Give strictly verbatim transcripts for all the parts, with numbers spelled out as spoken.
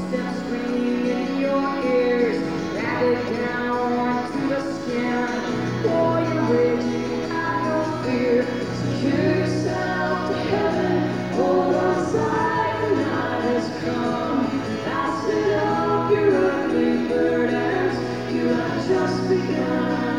footsteps ringing in your ears, batted down onto the skin. For you're raging, have no fear. Secure yourself to heaven. Hold on tight, the night has come. Fasten up your earthly burdens. You have just begun.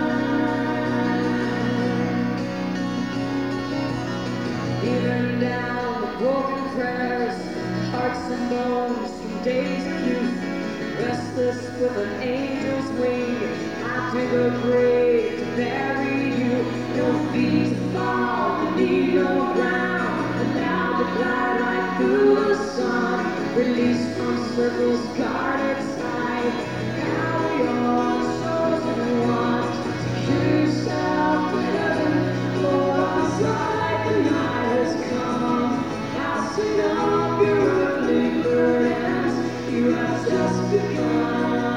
Even down the broken prayers, hearts and bones from days of youth, restless with an angel's wing, I dig a grave to bury you. No feet to fall, beneath no ground, allowed to glide right through the sun, released from circles guarded tight. Now we are chosen ones. Secure yourself to heaven, hold on tight, the night has come. Fasten up your earthly burdens, you have just begun.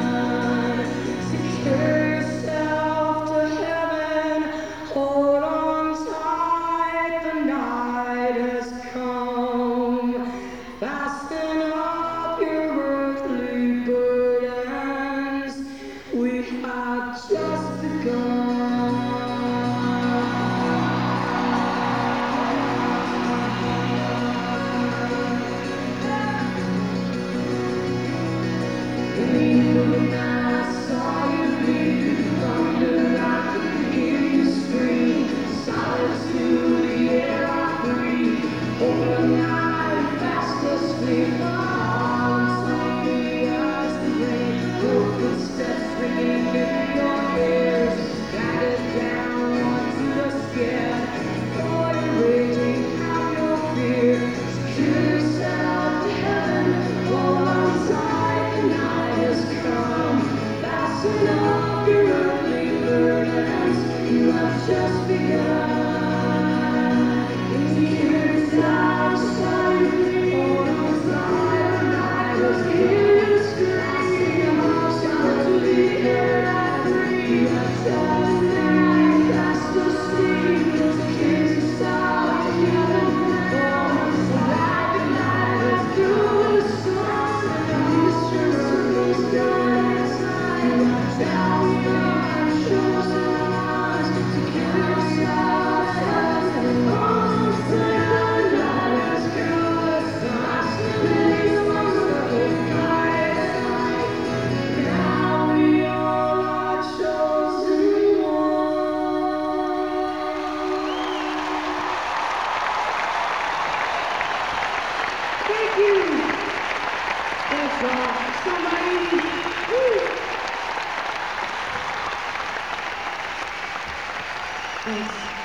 Secure yourself to heaven, hold on tight, the night has come. Fasten up your earthly burdens, we have just begun. When I saw you bleed, thunder I could hear you scream. Silence to the air I breathe. Overnight, fast asleep, my arms hungry as the rain. Your footsteps ringing in your ears, guided down onto the skin. For you're raging, have no fear. Secure yourself to heaven, hold on tight, the night has come. Fasten up your earthly burdens, you have just begun. In the years outside, hold on tight, the night has here to stay. Shout to the air I breathe, just night, fast asleep. Secure yourself to heaven, hold on tight, the night has through the sun. Release your circles, guided tight. Now we are chosen ones. Secure yourself to heaven, hold on tight, the night has come. Release your circles, guided tight. Now we all are chosen ones. Thank you. Thanks, y'all. Somebody. Woo. Thanks.